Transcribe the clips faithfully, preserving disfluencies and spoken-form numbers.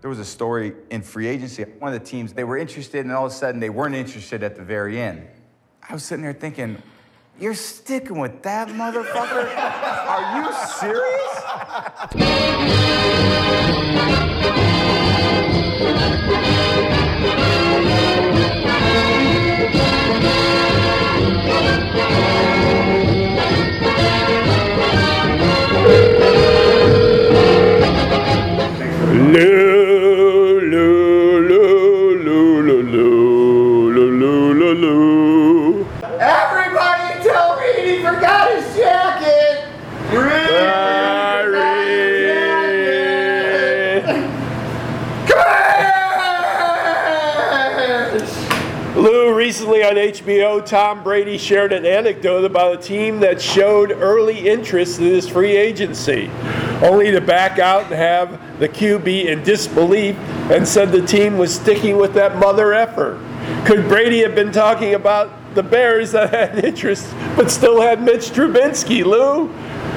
There was a story in free agency. One of the teams, they were interested, and all of a sudden they weren't interested at the very end. I was sitting there thinking, you're sticking with that motherfucker? Are you serious? Lou, Lou, Lou, Lou, Lou, Lou, Lou, Lou, Lou. Everybody tell Reed he forgot his jacket! Reed! Ah, Reed. Come Lou, recently on H B O, Tom Brady shared an anecdote about a team that showed early interest in his free agency, only to back out and have the Q B in disbelief and said the team was sticking with that mother effer. Could Brady have been talking about the Bears that had interest but still had Mitch Trubisky, Lou?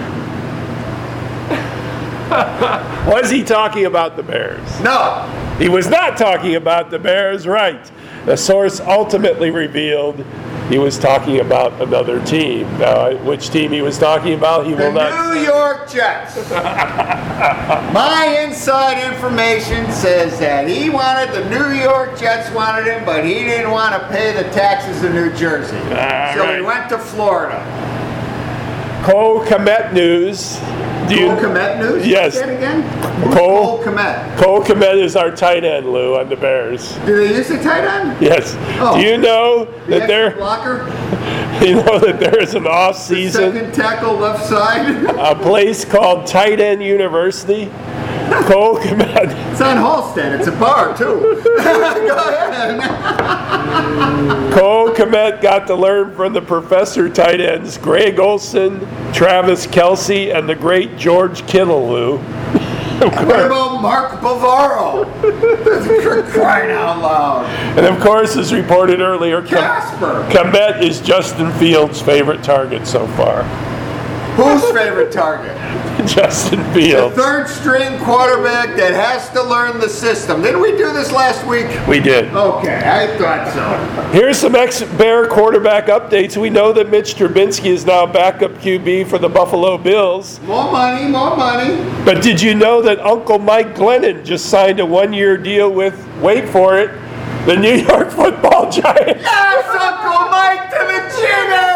Was he talking about the Bears? No! He was not talking about the Bears, right. The source ultimately revealed he was talking about another team. Now, which team he was talking about, he The will not New say. York Jets. My inside information says that he wanted, the New York Jets wanted him, but he didn't want to pay the taxes in New Jersey. All so right. he went to Florida. Cole Kmet news. Do you, Cole Kmet news? Yes. Say it again? Who's Cole- Cole Kmet? Cole Kmet is our tight end, Lou, on the Bears. Do they use a tight end? Yes. Oh. Do you know The that extra there? blocker? You know that there is an off season, Second tackle left side? a place called Tight End University. Cole Kmet. It's on Halstead. It's a bar, too. Go ahead. Cole Kmet got to learn from the professor tight ends Greg Olson, Travis Kelce, and the great George Kittle, Lou. What about Mark Bavaro? You're crying out loud. And of course, as reported earlier, Kom- Casper. Kmet is Justin Fields' favorite target so far. Whose favorite target? Justin The Fields. third string quarterback that has to learn the system. Didn't we do this last week? We did. Okay, I thought so. Here's some ex-Bear quarterback updates. We know that Mitch Trubisky is now backup Q B for the Buffalo Bills. More money, more money. But did you know that Uncle Mike Glennon just signed a one-year deal with, wait for it, the New York Football Giants? Yes, Uncle Mike to the chin!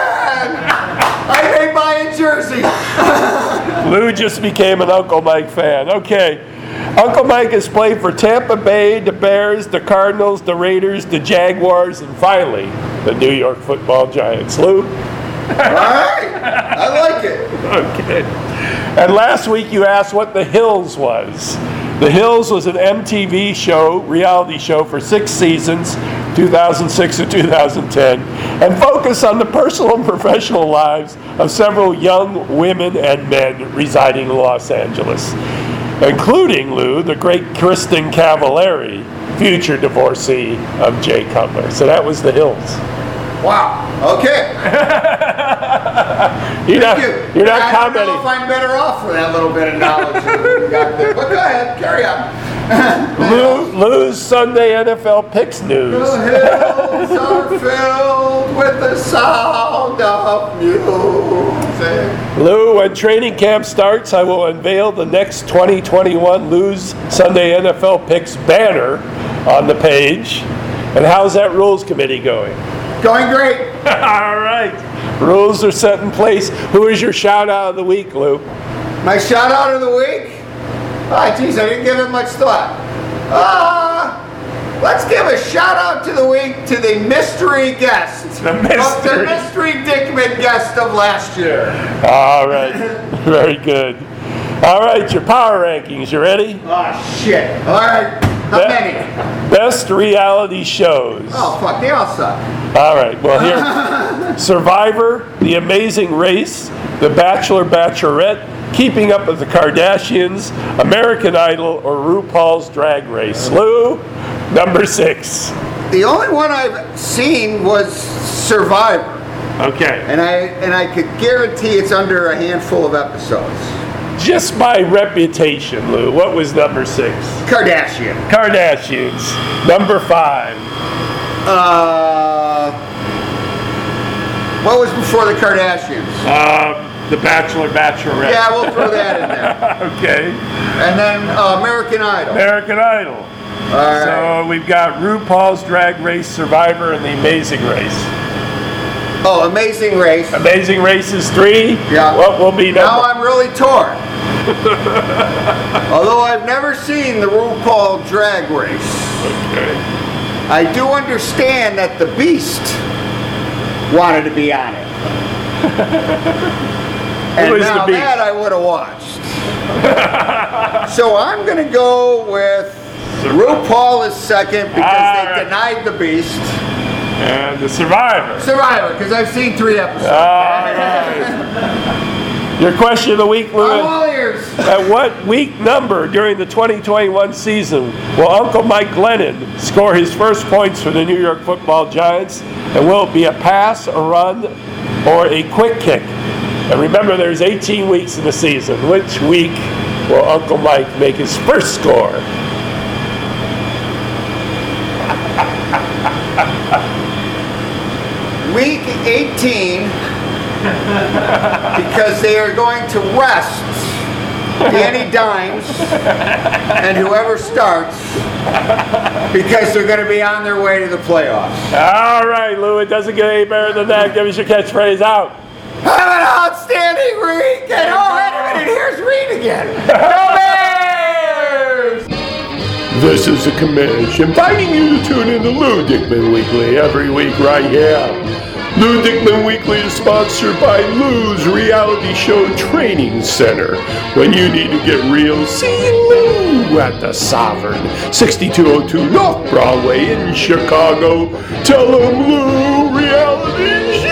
I may buy a jersey. Lou just became an Uncle Mike fan. Okay. Uncle Mike has played for Tampa Bay, the Bears, the Cardinals, the Raiders, the Jaguars, and finally, the New York Football Giants. Lou? All right, I like it. Okay. And last week you asked what The Hills was. The Hills was an M T V show, reality show for six seasons, two thousand six to two thousand ten, and focused on the personal and professional lives of several young women and men residing in Los Angeles, including, Lou, the great Kristen Cavallari, future divorcee of Jay Cutler. So that was The Hills. Wow, okay. You're not, Thank you. you're not I commenting. don't know if I'm better off for that little bit of knowledge that we got there. But go ahead, carry on. Lou, Lou's Sunday N F L picks news. The hills are filled with the sound of music. Lou, when training camp starts, I will unveil the next twenty twenty-one Lou's Sunday N F L picks banner on the page. And how's that rules committee going? Going great. All right. Rules are set in place. Who is your shout out of the week, Lou? My shout out of the week? Ah, geez, I didn't give it much thought. Ah, let's give a shout out to the week to the mystery guest. The Of mystery. the mystery Dickman guest of last year. All right. Very good. All right, your power rankings. You ready? Oh, shit. All right. How Be- many? Best reality shows. Oh, fuck, they all suck. All right, well here, Survivor, The Amazing Race, The Bachelor, Bachelorette, Keeping Up with the Kardashians, American Idol, or RuPaul's Drag Race. Lou, number six. The only one I've seen was Survivor. Okay. And I and I could guarantee it's under a handful of episodes. just by reputation, Lou, what was number six? Kardashian. Kardashians. Number five. Uh, what was before the Kardashians? Um, the Bachelor, Bachelorette. Yeah, we'll throw that in there. Okay. And then uh, American Idol. American Idol. All right. So we've got RuPaul's Drag Race, Survivor, and The Amazing Race. Oh, Amazing Race. Amazing Race is three. Yeah. What will be number? Now I'm really torn. Although I've never seen the RuPaul Drag Race, Okay. I do understand that the Beast wanted to be on it. And Who is now the Beast? that I would have watched. So I'm going to go with RuPaul is second because All they right. denied the Beast. And the Survivor. Survivor, because I've seen three episodes. All right. Your question of the week, Lou. I'm all ears. At what week number during the twenty twenty-one season will Uncle Mike Glennon score his first points for the New York Football Giants? And will it be a pass, a run, or a quick kick? And remember, there's eighteen weeks in the season. Which week will Uncle Mike make his first score? Week eighteen, because they are going to rest Danny Dimes and whoever starts, because they're going to be on their way to the playoffs. All right, Lou, it doesn't get any better than that. Give us your catchphrase out. Have an outstanding week, and oh, wait a minute, here's Reed again. Go Bears! This is the commission inviting you to tune in to Lou Dickman Weekly every week right here. Lou Dickman Weekly is sponsored by Lou's Reality Show Training Center. When you need to get real, see Lou at the Sovereign, sixty-two oh two North Broadway in Chicago. Tell him Lou Reality Show.